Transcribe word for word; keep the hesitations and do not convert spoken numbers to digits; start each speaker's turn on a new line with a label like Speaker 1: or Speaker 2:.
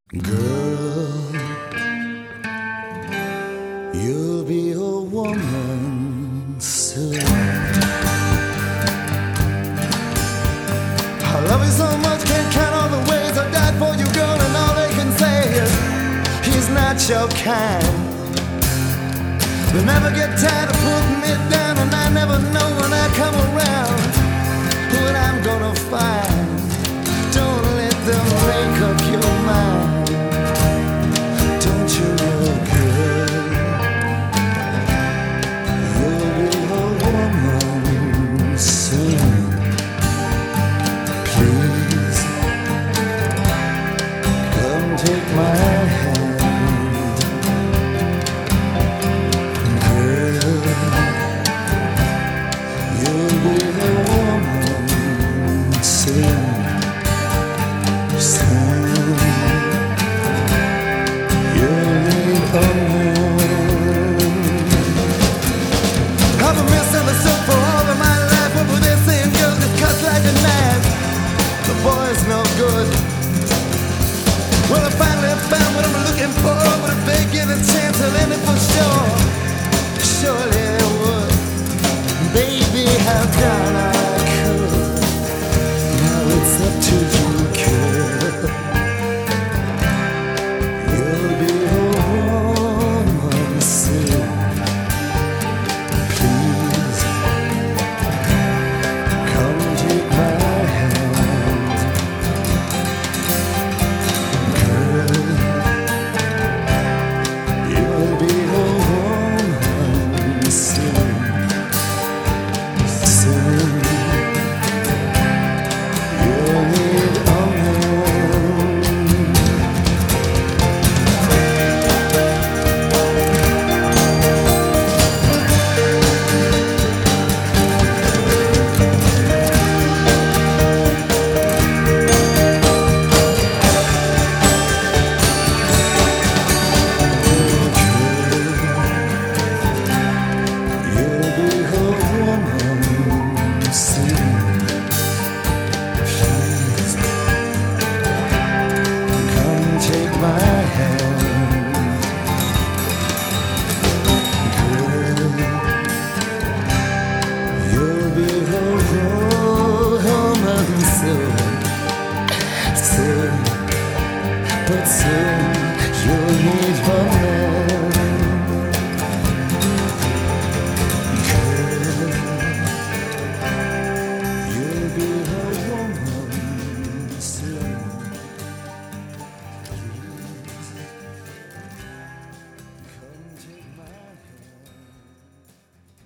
Speaker 1: Girl, you'll be a woman soon. I love you so much, can't count all the ways I died for you, girl, and all they can say is he's not your kind. They never get tired of putting me down, and I never know when I come around what I'm gonna find. Don't let them make up your mind. Don't you know, girl, you'll be a woman soon. Please, come take my hand. Girl, you'll be a woman soon. Soon, you'll need a man. I've been misunderstood for all of my life. What were they saying? Girls just cut like a knife. The boy's no good. Well, I finally found what I'm looking for, but if they give a chance, I'll end it for sure. Surely they would. Baby, how down I could. Now it's up to you, girl. You'll be a woman soon. Please, come take my hand. Girl, you'll be a woman soon. Soon, you'll need a man. You'll be a woman soon. Please, come take my hand. Girl, you'll be a woman soon. Soon, but soon you'll need a man.